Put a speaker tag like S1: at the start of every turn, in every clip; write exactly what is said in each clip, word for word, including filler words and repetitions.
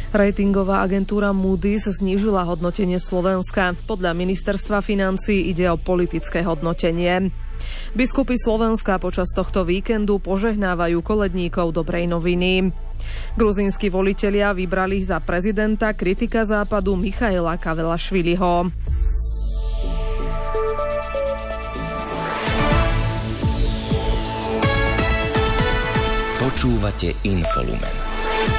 S1: Ratingová agentúra Moody's znížila hodnotenie Slovenska. Podľa ministerstva financií ide o politické hodnotenie. Biskupy Slovenska počas tohto víkendu požehnávajú koledníkov dobrej noviny. Gruzínsky volitelia vybrali za prezidenta kritika Západu Michaila Kavelašviliho.
S2: Počúvate Infolumen.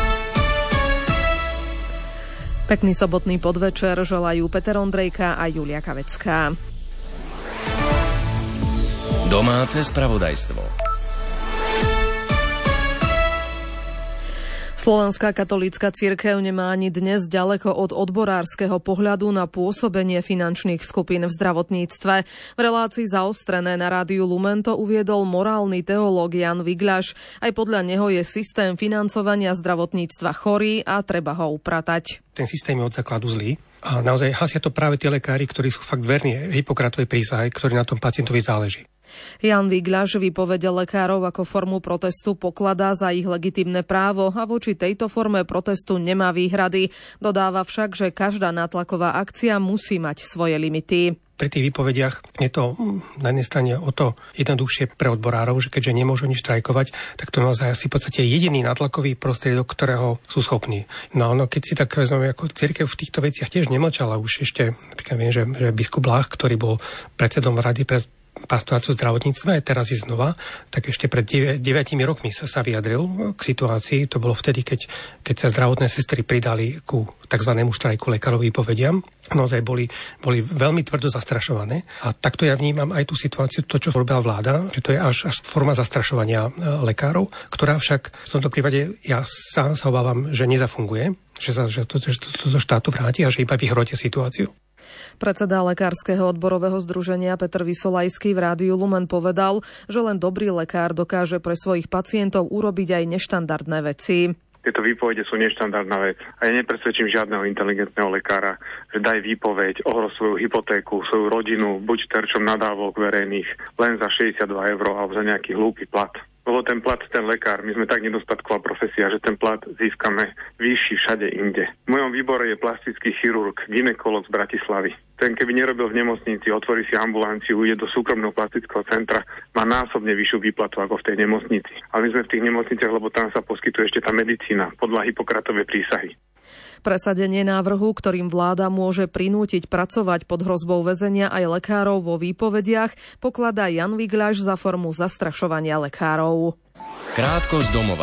S1: Pekný sobotný podvečer želajú Peter Ondrejka a Julia Kavecká.
S2: Domáce spravodajstvo.
S1: Slovenská katolícka cirkev nemá ani dnes ďaleko od odborárskeho pohľadu na pôsobenie finančných skupín v zdravotníctve. V relácii Zaostrené na rádiu Lumen to uviedol morálny teológ Jan Vigľaš. Aj podľa neho je systém financovania zdravotníctva chorý a treba ho upratať.
S3: Ten systém je od základu zlý a naozaj hasia to práve tie lekári, ktorí sú fakt verní Hipokratovej prísahe, ktorí na tom pacientovi záleží.
S1: Jan Vigľaš výpovede lekárov ako formu protestu pokladá za ich legitímne právo a voči tejto forme protestu nemá výhrady. Dodáva však, že každá nátlaková akcia musí mať svoje limity.
S3: Pri tých výpovediach je to na jednej strane o to jednoduchšie pre odborárov, že keďže nemôžu nič štrajkovať, tak to naozaj asi v podstate jediný nátlakový prostriedok, ktorého sú schopní. No, no keď si tak vezmeme, ako cirkev v týchto veciach tiež nemlčala, už ešte, napríklad viem, že, že biskup Lách, ktorý bol predsedom rady pre pastoráciu zdravotníctva, je teraz i znova, tak ešte pred deviatimi rokmi sa, sa vyjadril k situácii. To bolo vtedy, keď, keď sa zdravotné sestry pridali ku takzvanému štrajku lekárov výpovediam. Naozaj boli, boli veľmi tvrdo zastrašované. A takto ja vnímam aj tú situáciu, to, čo robila vláda, že to je až, až forma zastrašovania lekárov, ktorá však v tomto prípade ja sám sa obávam, že nezafunguje, že sa že to, že to, to štátu vráti a že iba vyhrotie situáciu.
S1: Predseda Lekárskeho odborového združenia Peter Vysolajský v rádiu Lumen povedal, že len dobrý lekár dokáže pre svojich pacientov urobiť aj neštandardné veci.
S4: Tieto výpovede sú neštandardná vec. A ja nepresvedčím žiadneho inteligentného lekára, že daj výpoveď, ohroz svoju hypotéku, svoju rodinu, buď terčom nadávok verejných, len za šesťdesiatdva eur alebo za nejaký hlúpy plat. Lebo ten plat, ten lekár, my sme tak nedostatková profesia, že ten plat získame vyšší všade inde. V mojom výbore je plastický chirurg, gynekolog z Bratislavy. Ten keby nerobil v nemocnici, otvorí si ambulanciu, ide do súkromného plastického centra, má násobne vyššiu výplatu ako v tej nemocnici. Ale my sme v tých nemocniciach, lebo tam sa poskytuje ešte tá medicína podľa Hipokratovej prísahy.
S1: Presadenie návrhu, ktorým vláda môže prinútiť pracovať pod hrozbou väzenia aj lekárov vo výpovediach, pokladá Jan Vigľaš za formu zastrašovania lekárov.
S2: Krátko z domova.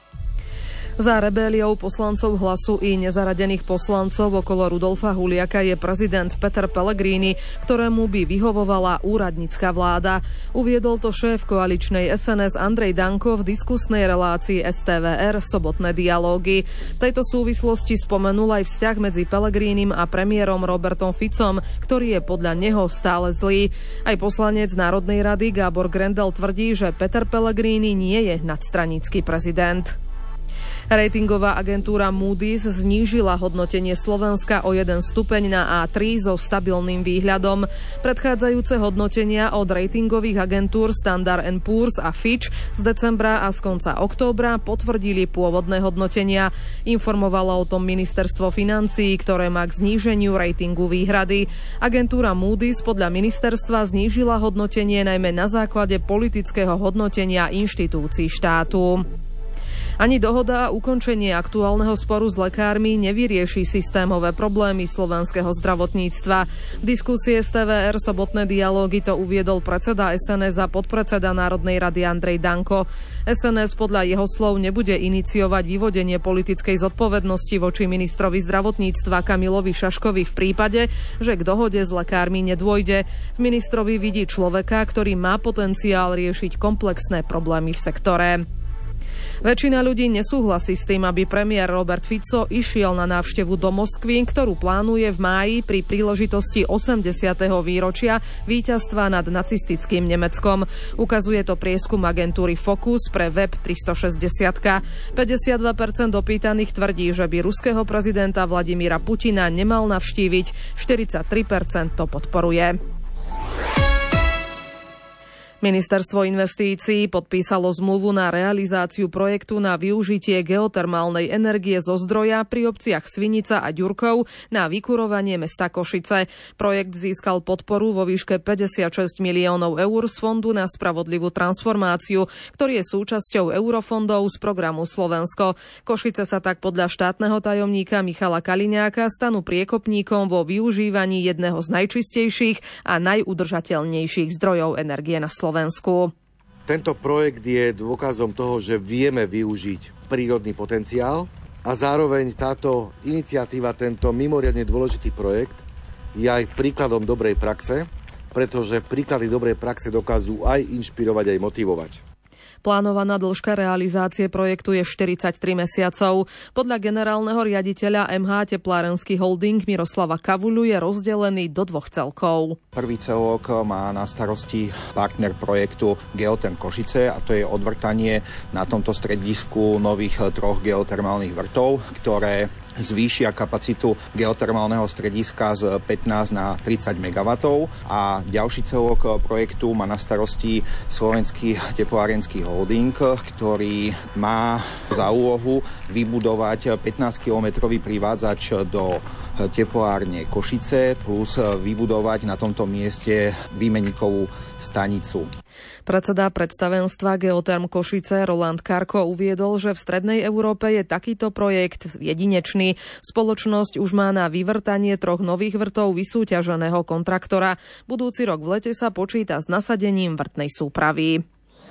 S1: Za rebéliou poslancov Hlasu i nezaradených poslancov okolo Rudolfa Huliaka je prezident Peter Pellegrini, ktorému by vyhovovala úradnícka vláda. Uviedol to šéf koaličnej es en es Andrej Danko v diskusnej relácii es té vé er Sobotné dialógy. V tejto súvislosti spomenul aj vzťah medzi Pellegrinim a premiérom Robertom Ficom, ktorý je podľa neho stále zlý. Aj poslanec Národnej rady Gábor Grendel tvrdí, že Peter Pellegrini nie je nadstranícky prezident. Ratingová agentúra Moody's znížila hodnotenie Slovenska o jeden stupeň na á tri so stabilným výhľadom. Predchádzajúce hodnotenia od ratingových agentúr Standard and Poor's a Fitch z decembra a z konca októbra potvrdili pôvodné hodnotenia. Informovalo o tom ministerstvo financií, ktoré má k zníženiu ratingu výhrady. Agentúra Moody's podľa ministerstva znížila hodnotenie najmä na základe politického hodnotenia inštitúcií štátu. Ani dohoda a ukončenie aktuálneho sporu s lekármi nevyrieši systémové problémy slovenského zdravotníctva. V diskusii es té vé er Sobotné dialógy to uviedol predseda es en es a podpredseda Národnej rady Andrej Danko. es en es podľa jeho slov nebude iniciovať vyvodenie politickej zodpovednosti voči ministrovi zdravotníctva Kamilovi Šaškovi v prípade, že k dohode s lekármi nedôjde. V ministrovi vidí človeka, ktorý má potenciál riešiť komplexné problémy v sektore. Väčšina ľudí nesúhlasí s tým, aby premiér Robert Fico išiel na návštevu do Moskvy, ktorú plánuje v máji pri príležitosti osemdesiateho výročia víťazstva nad nacistickým Nemeckom. Ukazuje to prieskum agentúry Focus pre web tristošesťdesiat. päťdesiatdva percent opýtaných tvrdí, že by ruského prezidenta Vladimíra Putina nemal navštíviť, štyridsaťtri percent to podporuje. Ministerstvo investícií podpísalo zmluvu na realizáciu projektu na využitie geotermálnej energie zo zdroja pri obciach Svinica a Ďurkov na vykurovanie mesta Košice. Projekt získal podporu vo výške päťdesiatšesť miliónov eur z Fondu na spravodlivú transformáciu, ktorý je súčasťou eurofondov z programu Slovensko. Košice sa tak podľa štátneho tajomníka Michala Kaliňáka stanú priekopníkom vo využívaní jedného z najčistejších a najudržateľnejších zdrojov energie na Slovensku. Slovensku.
S5: Tento projekt je dôkazom toho, že vieme využiť prírodný potenciál a zároveň táto iniciatíva, tento mimoriadne dôležitý projekt je aj príkladom dobrej praxe, pretože príklady dobrej praxe dokážu aj inšpirovať, aj motivovať.
S1: Plánovaná dĺžka realizácie projektu je štyridsaťtri mesiacov. Podľa generálneho riaditeľa em há Teplárenský holding Miroslava Kavuľu je rozdelený do dvoch celkov.
S6: Prvý celok má na starosti partner projektu Geotherm Košice a to je odvrtanie na tomto stredisku nových troch geotermálnych vrtov, ktoré zvýšia kapacitu geotermálneho strediska z pätnásť na tridsať megawattov a ďalší celok projektu má na starosti Slovenský teplárenský holding, ktorý má za úlohu vybudovať pätnásťkilometrový privádzač do teplárne Košice plus vybudovať na tomto mieste výmenníkovú stanicu.
S1: Predseda predstavenstva Geotherm Košice Roland Karko uviedol, že v strednej Európe je takýto projekt jedinečný. Spoločnosť už má na vyvrtanie troch nových vrtov vysúťaženého kontraktora. Budúci rok v lete sa počíta s nasadením vrtnej súpravy.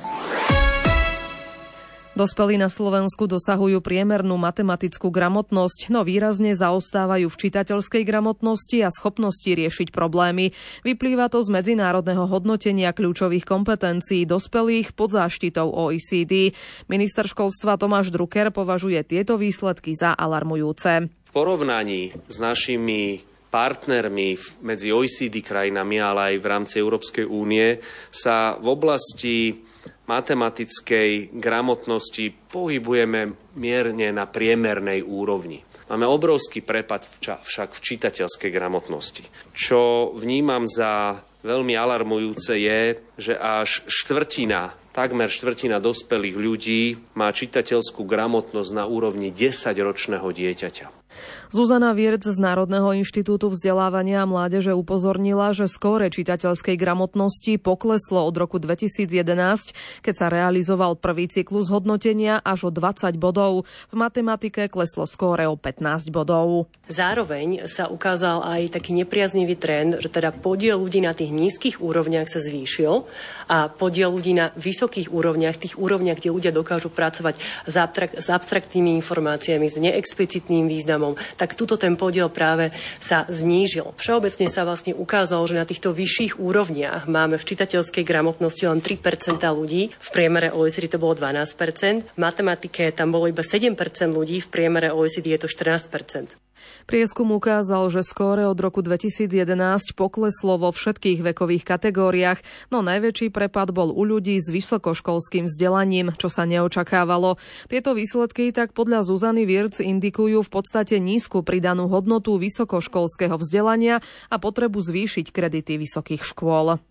S1: Dospelí na Slovensku dosahujú priemernú matematickú gramotnosť, no výrazne zaostávajú v čitateľskej gramotnosti a schopnosti riešiť problémy. Vyplýva to z medzinárodného hodnotenia kľúčových kompetencií dospelých pod záštitou ó é cé dé. Minister školstva Tomáš Drucker považuje tieto výsledky za alarmujúce.
S7: V porovnaní s našimi partnermi medzi ó é cé dé krajinami, ale aj v rámci Európskej únie sa v oblasti matematickej gramotnosti pohybujeme mierne na priemernej úrovni. Máme obrovský prepad však v čitateľskej gramotnosti. Čo vnímam za veľmi alarmujúce je, že až štvrtina, takmer štvrtina dospelých ľudí má čitateľskú gramotnosť na úrovni desaťročného dieťaťa.
S1: Zuzana Vierc z Národného inštitútu vzdelávania a mládeže upozornila, že skóre čitateľskej gramotnosti pokleslo od roku dvetisíc jedenásť, keď sa realizoval prvý cyklus hodnotenia až o dvadsať bodov. V matematike kleslo skóre o pätnásť bodov.
S8: Zároveň sa ukázal aj taký nepriaznivý trend, že teda podiel ľudí na tých nízkych úrovniach sa zvýšil a podiel ľudí na vysokých úrovniach, tých úrovniach, kde ľudia dokážu pracovať s, abstrak- s abstraktnými informáciami, s neexplicitným významom, tak tuto ten podiel práve sa znížil. Všeobecne sa vlastne ukázalo, že na týchto vyšších úrovniach máme v čitateľskej gramotnosti len tri percentá ľudí, v priemere ó é cé dé to bolo dvanásť percent, v matematike tam bolo iba sedem percent ľudí, v priemere ó é cé dé je to štrnásť percent.
S1: Prieskum ukázal, že skóre od roku dvetisíc jedenásť pokleslo vo všetkých vekových kategóriách, no najväčší prepad bol u ľudí s vysokoškolským vzdelaním, čo sa neočakávalo. Tieto výsledky tak podľa Zuzany Vierc indikujú v podstate nízku pridanú hodnotu vysokoškolského vzdelania a potrebu zvýšiť kredity vysokých škôl.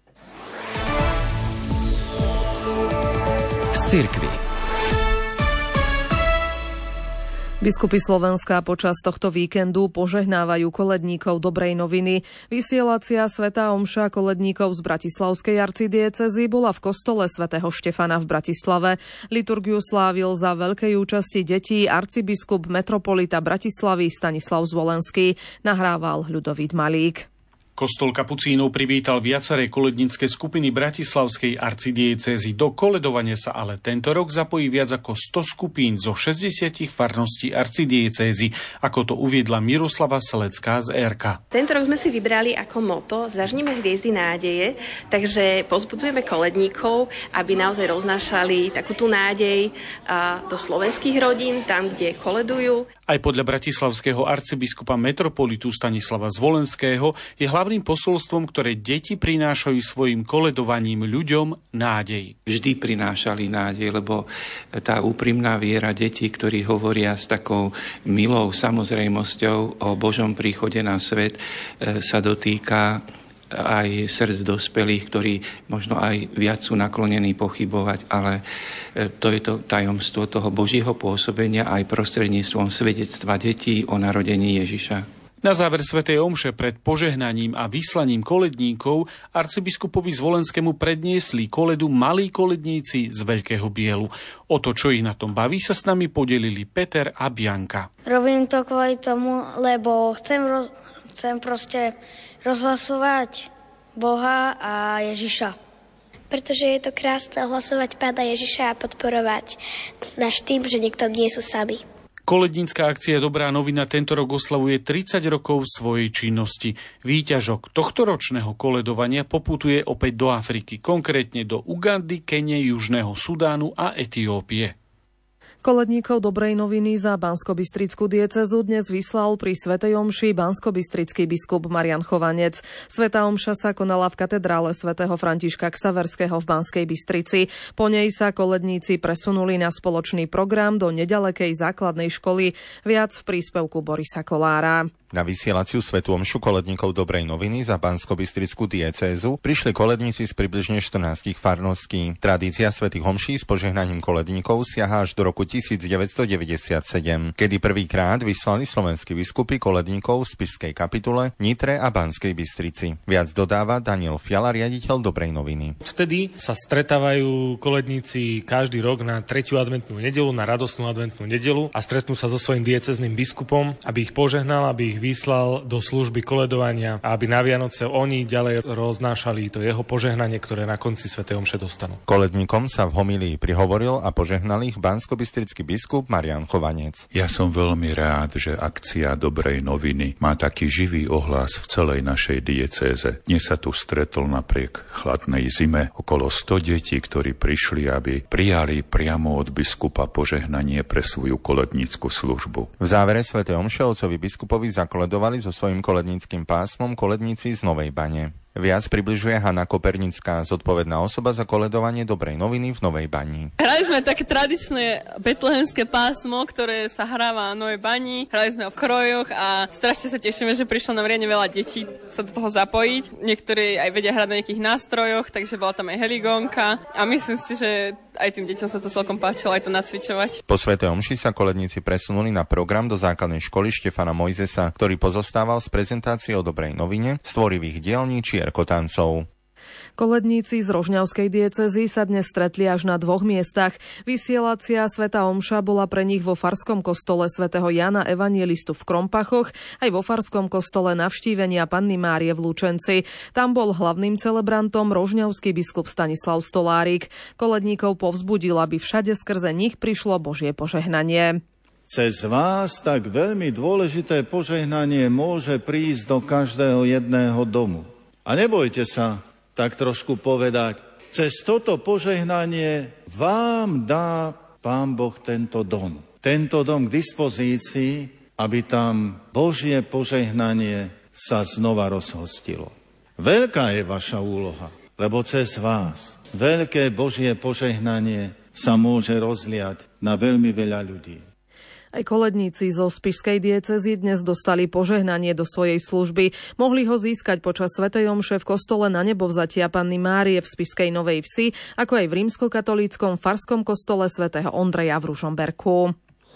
S2: Z cirkvi.
S1: Biskupy Slovenska počas tohto víkendu požehnávajú koledníkov dobrej noviny. Vysielacia svätá omša koledníkov z bratislavskej arcidiécezy bola v kostole svätého Štefana v Bratislave. Liturgiu slávil za veľkej účasti detí arcibiskup metropolita Bratislavy Stanislav Zvolenský. Nahrával Ľudovít Malík.
S9: Kostol kapucínov privítal viaceré kolednícke skupiny bratislavskej arcidiecézy. Do koledovania sa ale tento rok zapojí viac ako sto skupín zo šesťdesiat farností arcidiecézy, ako to uviedla Miroslava Selecká z é er ká.
S10: Tento rok sme si vybrali ako moto Zažnime hviezdy nádeje, takže pozbudzujeme koledníkov, aby naozaj roznášali takú tú nádej do slovenských rodín, tam, kde koledujú.
S9: Aj podľa bratislavského arcibiskupa metropolitu Stanislava Zvolenského je hlavným posolstvom, ktoré deti prinášajú svojim koledovaním ľuďom, nádej.
S11: Vždy prinášali nádej, lebo tá úprimná viera detí, ktorí hovoria s takou milou samozrejmosťou o Božom príchode na svet, sa dotýka aj srdc dospelých, ktorí možno aj viac sú naklonení pochybovať, ale to je to tajomstvo toho Božieho pôsobenia aj prostredníctvom svedectva detí o narodení Ježiša.
S9: Na záver svätej omše pred požehnaním a vyslaním koledníkov arcibiskupovi Zvolenskému predniesli koledu Malí koledníci z Veľkého Bielu. O to, čo ich na tom baví, sa s nami podelili Peter a Bianka.
S12: Robím to kvôli tomu, lebo chcem, roz, chcem proste rozhlasovať Boha a Ježiša.
S13: Pretože je to krásne ohlasovať Pána Ježiša a podporovať náš tým, že niekto nie sú sami.
S9: Kolednícka akcia Dobrá novina tento rok oslavuje tridsať rokov svojej činnosti. Výťažok tohtoročného koledovania poputuje opäť do Afriky, konkrétne do Ugandy, Kene, Južného Sudánu a Etiópie.
S1: Koledníkov Dobrej noviny za Banskobystrickú diecézu dnes vyslal pri svätej omši banskobystrický biskup Marian Chovanec. Svätá omša sa konala v katedrále svätého Františka Xaverského v Banskej Bystrici. Po nej sa koledníci presunuli na spoločný program do neďalekej základnej školy. Viac v príspevku Borisa Kolára.
S14: Na vysielaciu svätú omšu koledníkov Dobrej noviny za Banskobystrickú diecézu prišli koledníci z približne štrnástich farností. Tradícia svätých omší s požehnaním koledníkov siaha až do roku devätnásťstodeväťdesiatsedem, kedy prvýkrát vyslali slovenskí biskupy koledníkov v spišskej kapitule, Nitre a Banskej Bystrici. Viac dodáva Daniel Fiala, riaditeľ Dobrej noviny.
S15: Vtedy sa stretávajú koledníci každý rok na tretiu adventnú nedeľu, na radostnú adventnú nedeľu a stretnú sa so svojím diecézným biskupom, aby ich požehnal, aby ich vyslal do služby koledovania a aby na Vianoce oni ďalej roznášali to jeho požehnanie, ktoré na konci svätej omše dostanú.
S14: Koledníkom sa v homílii prihovoril a požehnal ich banskobystrický biskup Marian Chovanec.
S16: Ja som veľmi rád, že akcia Dobrej noviny má taký živý ohlas v celej našej diecéze. Dnes sa tu stretol napriek chladnej zime okolo sto detí, ktorí prišli, aby prijali priamo od biskupa požehnanie pre svoju kolednícku službu.
S14: V závere svätej omše otcovi biskupovi za koledovali so svojím koledníckym pásmom koledníci z Novej Bane. Viac približuje Hanna Kopernická, zodpovedná osoba za koledovanie Dobrej noviny v Novej Bani.
S17: Hrali sme také tradičné betlehemské pásmo, ktoré sa hráva v Novej Bani. Hrali sme v krojoch a strašne sa tešíme, že prišlo nám riadne veľa detí sa do toho zapojiť. Niektorí aj vedia hrať na nejakých nástrojoch, takže bola tam aj heligónka a myslím si, že aj tým deťom sa to celkom páčilo aj to nacvičovať.
S14: Po svätej omši sa koledníci presunuli na program do základnej školy Štefana Mojzesa, ktorý pozostával z prezentácie o Dobrej novine, z tvorivých dielní či erkotancov.
S1: Koledníci z Rožňavskej diecézy sa dnes stretli až na dvoch miestach. Vysielacia svätá omša bola pre nich vo farskom kostole svätého Jana Evangelistu v Krompachoch, aj vo farskom kostole Navštívenia Panny Márie v Lučenci. Tam bol hlavným celebrantom rožňavský biskup Stanislav Stolárik. Koledníkov povzbudil, aby všade skrze nich prišlo Božie požehnanie.
S18: Cez vás tak veľmi dôležité požehnanie môže prísť do každého jedného domu. A nebojte sa tak trošku povedať, cez toto požehnanie vám dá Pán Boh tento dom. Tento dom k dispozícii, aby tam Božie požehnanie sa znova rozhostilo. Veľká je vaša úloha, lebo cez vás veľké Božie požehnanie sa môže rozliať na veľmi veľa ľudí.
S1: Aj koledníci zo spišskej diecézy dnes dostali požehnanie do svojej služby. Mohli ho získať počas svätej omše v kostole Na nebovzatia Panny Márie v spišskej Novej Vsi, ako aj v rímskokatolíckom farskom kostole svätého Ondreja v Ružomberku.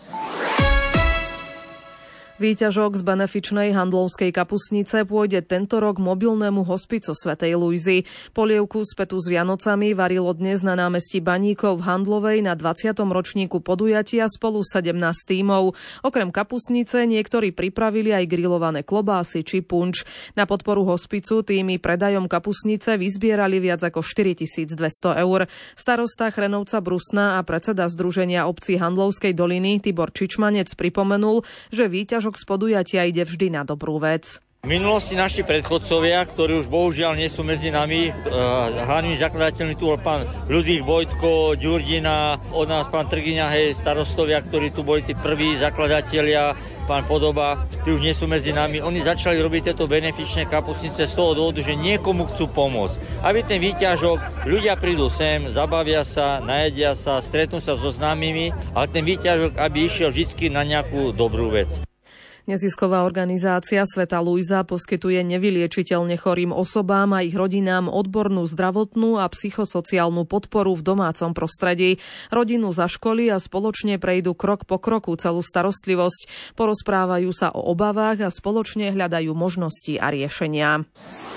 S1: Výťažok z benefičnej handlovskej kapustnice pôjde tento rok mobilnému hospicu svätej Luizy. Polievku spätú s Vianocami varilo dnes na námestí Baníkov v Handlovej na dvadsiatom ročníku podujatia spolu sedemnásť tímov. Okrem kapustnice niektorí pripravili aj grillované klobásy či punč. Na podporu hospicu týmy predajom kapustnice vyzbierali viac ako štyritisícdvesto eur. Starosta Chrenovca Brusna a predseda Združenia obcí Handlovskej doliny Tibor Čičmanec pripomenul, že výťažok z podujatia ide vždy na dobrú vec.
S19: V minulosti naši predchodcovia, ktorí už bohužiaľ nie sú medzi nami, hlavnými zakladateľmi tu bol pán Ľudvík Vojtko, Ďurdina, od nás pán Trgiňa, hej, starostovia, ktorí tu boli tí prví zakladatelia, pán Podoba, tí už nie sú medzi nami. Oni začali robiť tieto benefičné kapustnice z toho dôvodu, že niekomu chcú pomôcť. Aby ten výťažok, ľudia prídu sem, zabavia sa, najedia sa, stretnú sa so známymi, ale ten výťažok, aby išiel vždy na nejakú dobrú vec.
S1: Nezisková organizácia Sveta Luisa poskytuje nevyliečiteľne chorým osobám a ich rodinám odbornú zdravotnú a psychosociálnu podporu v domácom prostredí. Rodinu zaškolí a spoločne prejdú krok po kroku celú starostlivosť. Porozprávajú sa o obavách a spoločne hľadajú možnosti a riešenia.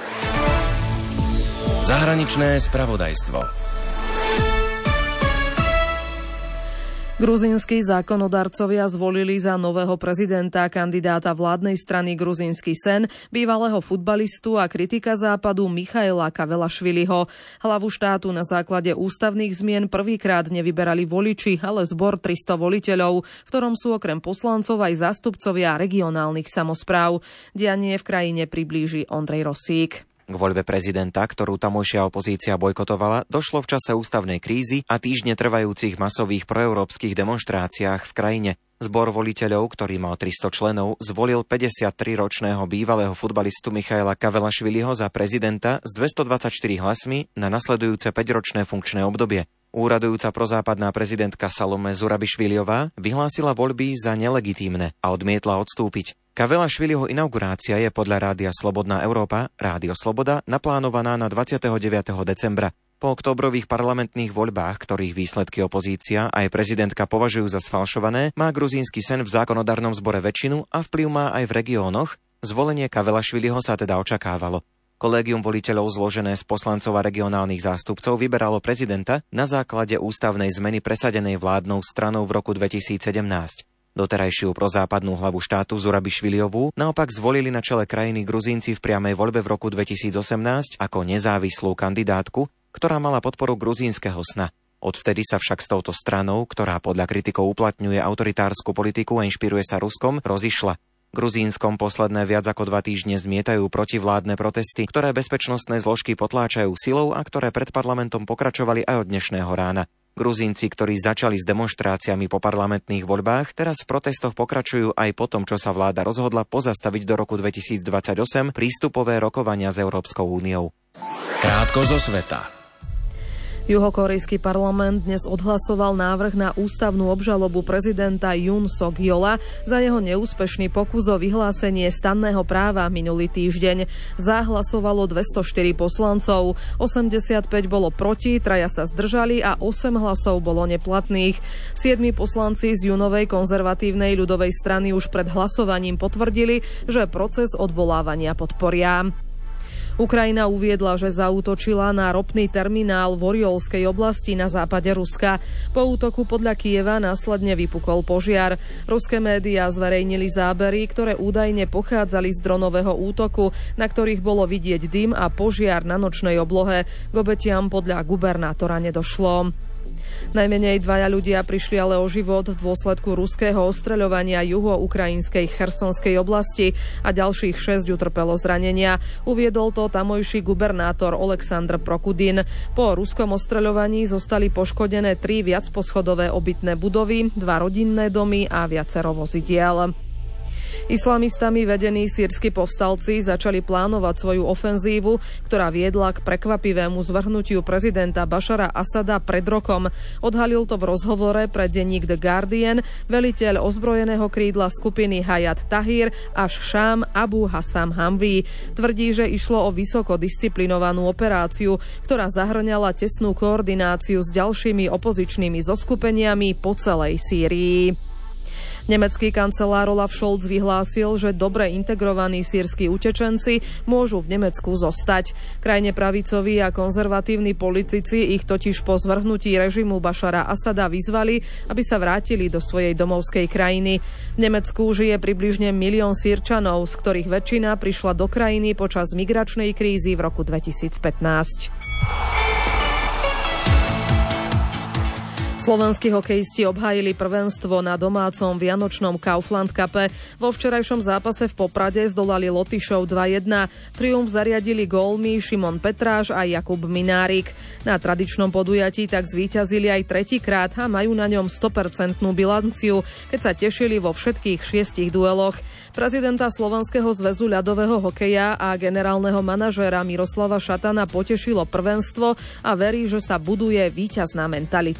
S2: Zahraničné spravodajstvo.
S1: Gruzínski zákonodarcovia zvolili za nového prezidenta kandidáta vládnej strany Gruzínsky sen, bývalého futbalistu a kritika západu Michaila Kavelašviliho. Hlavu štátu na základe ústavných zmien prvýkrát nevyberali voliči, ale zbor tristo voliteľov, v ktorom sú okrem poslancov aj zástupcovia regionálnych samospráv. Dianie v krajine priblíži Ondrej Rosík.
S20: K voľbe prezidenta, ktorú tamojšia opozícia bojkotovala, došlo v čase ústavnej krízy a týždne trvajúcich masových proeurópskych demonštráciách v krajine. Zbor voliteľov, ktorý mal tristo členov, zvolil päťdesiattriročného bývalého futbalistu Michaila Kavelašviliho za prezidenta s dvestodvadsaťštyri hlasmi na nasledujúce päťročné funkčné obdobie. Úradujúca prozápadná prezidentka Salome Zurabišviliová vyhlásila voľby za nelegitímne a odmietla odstúpiť. Kavelašviliho inaugurácia je podľa Rádia Slobodná Európa, Rádio Sloboda, naplánovaná na dvadsiateho deviateho decembra. Po októbrových parlamentných voľbách, ktorých výsledky opozícia aj prezidentka považujú za sfalšované, má gruzínsky sen v zákonodarnom zbore väčšinu a vplyv má aj v regiónoch. Zvolenie Kavelašviliho sa teda očakávalo. Kolégium voliteľov zložené z poslancov a regionálnych zástupcov vyberalo prezidenta na základe ústavnej zmeny presadenej vládnou stranou v roku dvetisícsedemnásť. Doterajšiu prozápadnú hlavu štátu Zurabišviliovú naopak zvolili na čele krajiny Gruzínci v priamej voľbe v roku dvetisícosemnásť ako nezávislú kandidátku, ktorá mala podporu gruzínskeho sna. Odvtedy sa však s touto stranou, ktorá podľa kritikov uplatňuje autoritársku politiku a inšpiruje sa Ruskom, rozišla. Gruzínskom posledné viac ako dva týždne zmietajú protivládne protesty, ktoré bezpečnostné zložky potláčajú silou a ktoré pred parlamentom pokračovali aj od dnešného rána. Gruzínci, ktorí začali s demonštráciami po parlamentných voľbách, teraz v protestoch pokračujú aj po tom, čo sa vláda rozhodla pozastaviť do roku dvetisícdvadsaťosem prístupové rokovania s Európskou úniou.
S2: Krátko zo sveta.
S1: Juhokorejský parlament dnes odhlasoval návrh na ústavnú obžalobu prezidenta Yoon Suk-yeola za jeho neúspešný pokus o vyhlásenie stanného práva minulý týždeň. Zahlasovalo dvestoštyri poslancov, osemdesiatpäť bolo proti, traja sa zdržali a osem hlasov bolo neplatných. Siedmi poslanci z Yoonovej konzervatívnej ľudovej strany už pred hlasovaním potvrdili, že proces odvolávania podporia. Ukrajina uviedla, že zaútočila na ropný terminál v Oriolskej oblasti na západe Ruska. Po útoku podľa Kyjeva následne vypukol požiar. Ruské médiá zverejnili zábery, ktoré údajne pochádzali z dronového útoku, na ktorých bolo vidieť dym a požiar na nočnej oblohe. K obetiam podľa gubernátora nedošlo. Najmenej dvaja ľudia prišli ale o život v dôsledku ruského ostreľovania juho-ukrajinskej Chersonskej oblasti a ďalších šesť utrpelo zranenia. Uviedol to tamojší gubernátor Oleksandr Prokudin. Po ruskom ostreľovaní zostali poškodené tri viacposchodové obytné budovy, dva rodinné domy a viacero vozidiel. Islamistami vedení sýrski povstalci začali plánovať svoju ofenzívu, ktorá viedla k prekvapivému zvrhnutiu prezidenta Bašara Asada pred rokom. Odhalil to v rozhovore pre denník The Guardian veliteľ ozbrojeného krídla skupiny Hayat Tahrir Ash-Sham Abu Hassam Hamvi. Tvrdí, že išlo o vysoko disciplinovanú operáciu, ktorá zahrňala tesnú koordináciu s ďalšími opozičnými zoskupeniami po celej Sýrii. Nemecký kancelár Olaf Scholz vyhlásil, že dobre integrovaní sýrski utečenci môžu v Nemecku zostať. Krajne pravicoví a konzervatívni politici ich totiž po zvrhnutí režimu Bašara Asada vyzvali, aby sa vrátili do svojej domovskej krajiny. V Nemecku žije približne milión Sýrčanov, z ktorých väčšina prišla do krajiny počas migračnej krízy v roku dvetisícpätnásť. Slovenskí hokejisti obhájili prvenstvo na domácom vianočnom Kaufland Cupe. Vo včerajšom zápase v Poprade zdolali Lotyšov dva jedna. Triumf zariadili gólmi Šimon Petráš a Jakub Minárik. Na tradičnom podujatí tak zvíťazili aj tretíkrát a majú na ňom sto percent bilanciu, keď sa tešili vo všetkých šiestich dueloch. Prezidenta Slovenského zväzu ľadového hokeja a generálneho manažéra Miroslava Šatana potešilo prvenstvo a verí, že sa buduje víťazná mentalita.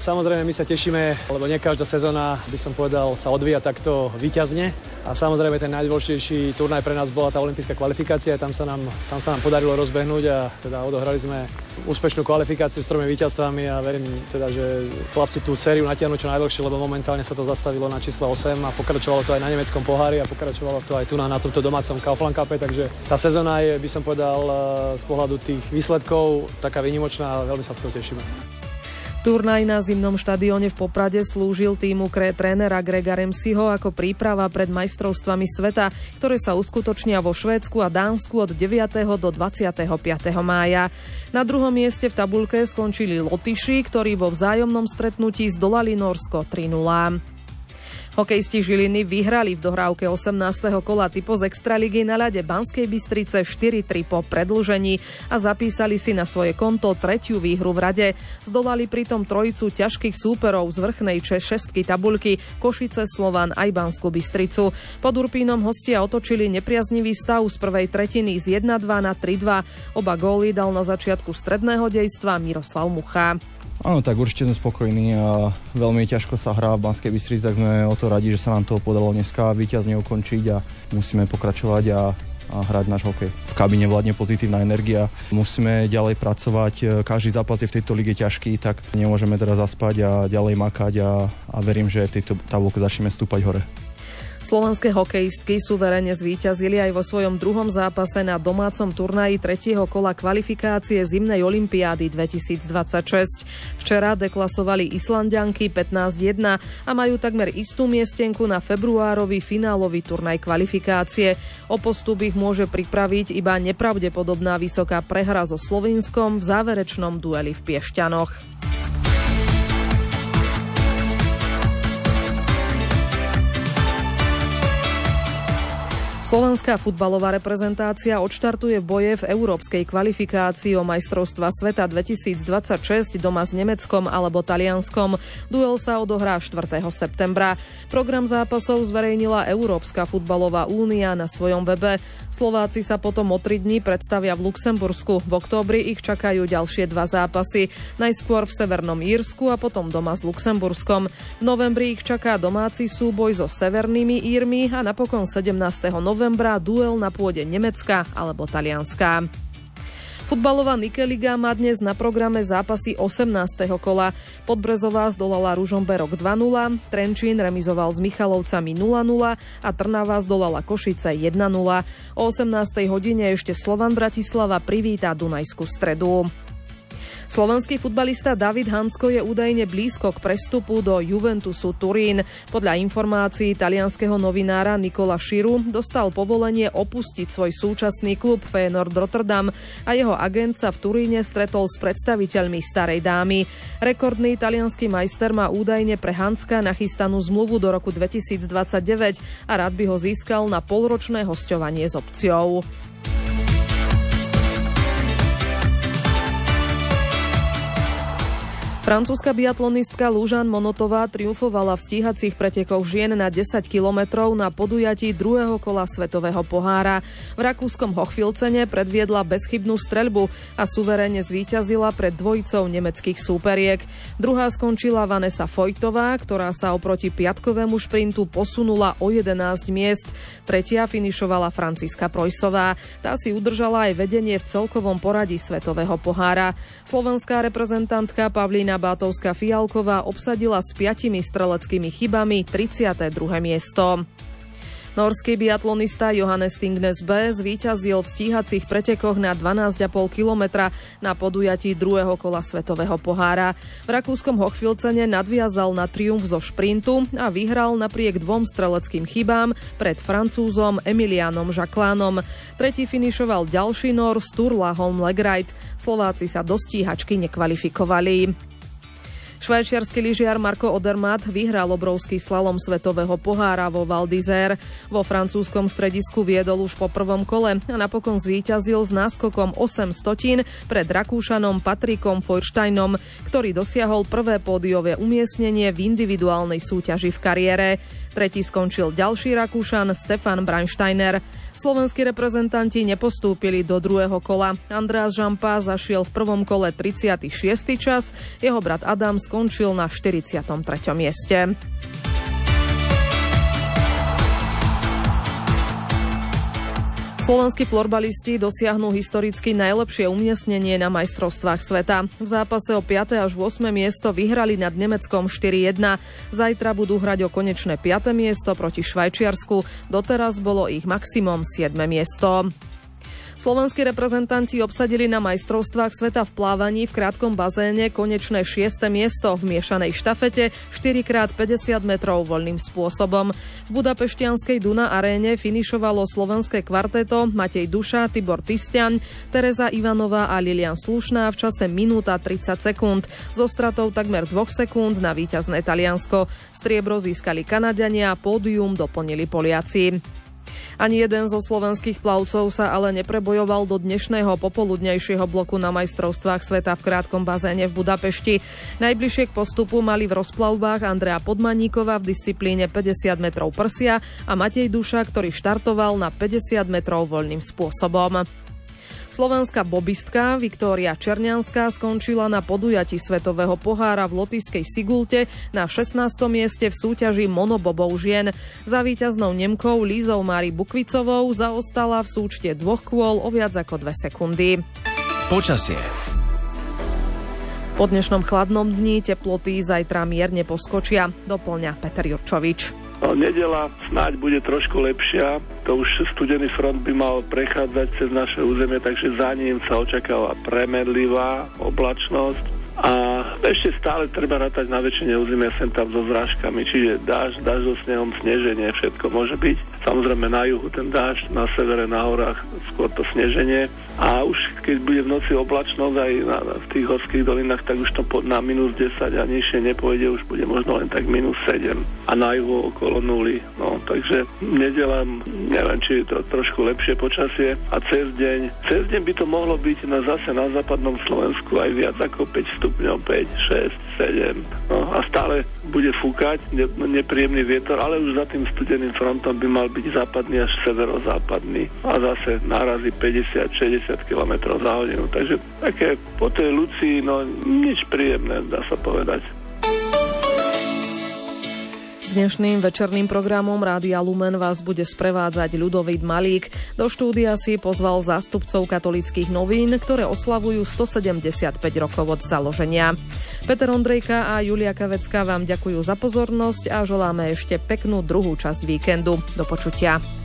S21: Samozrejme, my sa tešíme, lebo nie každá sezóna, by som povedal, sa odvíja takto víťazne. A samozrejme, ten najdôležitejší turnaj pre nás bola tá olympijská kvalifikácia. Tam sa nám, tam sa nám podarilo rozbehnúť a teda odohrali sme úspešnú kvalifikáciu s tromi víťazstvami a verím teda, že chlapci tú sériu natiahnu čo najdlhšie, lebo momentálne sa to zastavilo na čísle osem a pokračovalo to aj na nemeckom pohári a pokračovalo to aj tu na, na tomto domácom Kaufland Cupe, takže tá sezóna je, by som povedal, z pohľadu tých výsledkov taká výnimočná a veľmi sa z toho tešíme.
S1: Turnaj na zimnom štadióne v Poprade slúžil týmu kré trénera Grega Ramseyho ako príprava pred majstrovstvami sveta, ktoré sa uskutočnia vo Švédsku a Dánsku od deviateho do dvadsiateho piateho mája. Na druhom mieste v tabuľke skončili Lotyši, ktorí vo vzájomnom stretnutí zdolali Nórsko tri nula. Hokejisti Žiliny vyhrali v dohrávke osemnásteho kola typo z Extraligy na ľade Banskej Bystrice štyri tri po predĺžení a zapísali si na svoje konto tretiu výhru v rade. Zdolali pritom trojicu ťažkých súperov z vrchnej šestky tabuľky Košice, Slovan aj Banskú Bystricu. Pod Urpínom hostia otočili nepriaznivý stav z prvej tretiny z jeden dva na tri dva. Oba góly dal na začiatku stredného dejstva Miroslav Mucha.
S22: Áno, tak určite sme spokojní a veľmi ťažko sa hrá v Banskej Bystrici, tak sme o to radi, že sa nám to podalo dneska víťazne ukončiť a musíme pokračovať a, a hrať náš hokej. V kabíne vládne pozitívna energia, musíme ďalej pracovať, každý zápas je v tejto lige ťažký, tak nemôžeme teraz zaspať a ďalej makať a, a verím, že v tejto tabulke začneme stúpať hore.
S1: Slovenské hokejistky suverene zvíťazili aj vo svojom druhom zápase na domácom turnaji tretieho kola kvalifikácie zimnej olympiády dvetisícdvadsaťšesť. Včera deklasovali Islanďanky pätnásť jedna a majú takmer istú miestenku na februárový finálový turnaj kvalifikácie. O postup ich môže pripraviť iba nepravdepodobná vysoká prehra so Slovinskom v záverečnom dueli v Piešťanoch. Slovenská futbalová reprezentácia odštartuje boje v európskej kvalifikácii o majstrovstva sveta dvetisícdvadsaťšesť doma s Nemeckom alebo Talianskom. Duel sa odohrá štvrtého septembra. Program zápasov zverejnila Európska futbalová únia na svojom webe. Slováci sa potom o tri dni predstavia v Luxembursku. V októbri ich čakajú ďalšie dva zápasy. Najskôr v Severnom Írsku a potom doma s Luxemburskom. V novembri ich čaká domáci súboj so Severnými Írmi a napokon sedemnásteho novembra duel na pôde Nemecka alebo Talianska. Futbalová Nikeliga má dnes na programe zápasy osemnásteho kola. Podbrezová zdolala Ružomberok dva nula, Trenčín remizoval s Michalovcami nula nula a Trnava zdolala Košice jeden nula. O osemnástej hodine ešte Slovan Bratislava privíta Dunajskú Stredu. Slovenský futbalista David Hansko je údajne blízko k prestupu do Juventusu Turín. Podľa informácií talianskeho novinára Nikola Širu dostal povolenie opustiť svoj súčasný klub Feyenoord Rotterdam a jeho agent sa v Turíne stretol s predstaviteľmi starej dámy. Rekordný taliansky majster má údajne pre Hanska nachystanú zmluvu do roku dvetisícdvadsaťdeväť a rád by ho získal na polročné hosťovanie s opciou. Francúzska biatlonistka Lúžan Monotová triumfovala v stíhacích pretekoch žien na desať kilometrov na podujatí druhého kola svetového pohára. V rakúskom Hochfilzene predviedla bezchybnú streľbu a suverene zvíťazila pred dvojicou nemeckých súperiek. Druhá skončila Vanessa Vojtová, ktorá sa oproti piatkovému šprintu posunula o jedenásť miest. Tretia finišovala Franciska Projsová. Tá si udržala aj vedenie v celkovom poradí svetového pohára. Slovenská reprezentantka Pavlína Bátovská-Fialková obsadila s piatimi streleckými chybami tridsiate druhé miesto. Norský biatlonista Johannes Tingnes B zvíťazil v stíhacích pretekoch na dvanásť a pol kilometra na podujatí druhého kola svetového pohára. V rakúskom Hochfilzene nadviazal na triumf zo šprintu a vyhral napriek dvom streleckým chybám pred Francúzom Emilianom Jacquelánom. Tretí finišoval ďalší Nor Sturla Holm Legreit. Slováci sa do stíhačky nekvalifikovali. Švajčiarsky lyžiar Marco Odermatt vyhral obrovský slalom svetového pohára vo Val d'Isère. Vo francúzskom stredisku viedol už po prvom kole a napokon zvíťazil s náskokom osem stotín pred Rakúšanom Patrikom Feuersteinom, ktorý dosiahol prvé pódiové umiestnenie v individuálnej súťaži v kariére. Tretí skončil ďalší Rakúšan Stefan Brandsteiner. Slovenskí reprezentanti nepostúpili do druhého kola. Andreas Žampa zašiel v prvom kole tridsiaty šiesty čas, jeho brat Adam skončil na štyridsiatom treťom mieste. Slovenskí florbalisti dosiahnu historicky najlepšie umiestnenie na majstrovstvách sveta. V zápase o piate až ôsme miesto vyhrali nad Nemeckom štyri jedna. Zajtra budú hrať o konečné piate miesto proti Švajčiarsku. Doteraz bolo ich maximum siedme miesto. Slovenskí reprezentanti obsadili na majstrovstvách sveta v plávaní v krátkom bazéne konečné šieste miesto v miešanej štafete štyri krát päťdesiat metrov voľným spôsobom. V budapešťanskej Duna aréne finišovalo slovenské kvarteto Matej Duša, Tibor Tistiaň, Tereza Ivanová a Lilian Slušná v čase minúta tridsať sekúnd, so stratou takmer dvoch sekúnd na víťazné Taliansko. Striebro získali Kanaďania, pódium doplnili Poliaci. Ani jeden zo slovenských plavcov sa ale neprebojoval do dnešného popoludnejšieho bloku na majstrovstvách sveta v krátkom bazéne v Budapešti. Najbližšie k postupu mali v rozplavbách Andrea Podmaníková v disciplíne päťdesiat metrov prsia a Matej Duša, ktorý štartoval na päťdesiat metrov voľným spôsobom. Slovenská bobistka Viktória Černianská skončila na podujatí Svetového pohára v lotyšskej Sigulte na šestnástom mieste v súťaži monobobov žien. Za víťaznou Nemkou Lízou Mári Bukvicovou zaostala v súčte dvoch kôl o viac ako dve sekundy.
S2: Počasie.
S1: Po dnešnom chladnom dni teploty zajtra mierne poskočia, doplňa Peter Jurčovič.
S3: No, nedela snáď bude trošku lepšia, to už studený front by mal prechádzať cez naše územie, takže za ním sa očakáva premedlivá oblačnosť a ešte stále treba rátať na väčšine územia sem tam so zrážkami, čiže dážď, dážď so snehom, sneženie, všetko môže byť. Samozrejme na juhu ten dážď, na severe, na horách skôr to sneženie a už keď bude v noci oblačnosť aj na, v tých horských dolinách, tak už to pod, na minus desať a nižšie nepôjde, už bude možno len tak minus sedem a na juhu okolo nuly. No, takže nedeľa, neviem, či je to trošku lepšie počasie a cez deň, cez deň by to mohlo byť na, zase na západnom Slovensku aj viac ako päť stupňov, päť, šesť, sedem. No a stále bude fúkať ne, nepríjemný vietor, ale už za tým studeným frontom by mal byť západný až severozápadný a zase nárazy päťdesiat až šesťdesiat kilometrov za hodinu. Takže také po tej Lucii, no nič príjemné, dá sa povedať.
S1: Dnešným večerným programom Rádia Lumen vás bude sprevádzať Ľudovít Malík. Do štúdia si pozval zástupcov katolíckych novín, ktoré oslavujú stosedemdesiatpäť rokov od založenia. Peter Ondrejka a Julia Kavecká vám ďakujú za pozornosť a želáme ešte peknú druhú časť víkendu. Do počutia.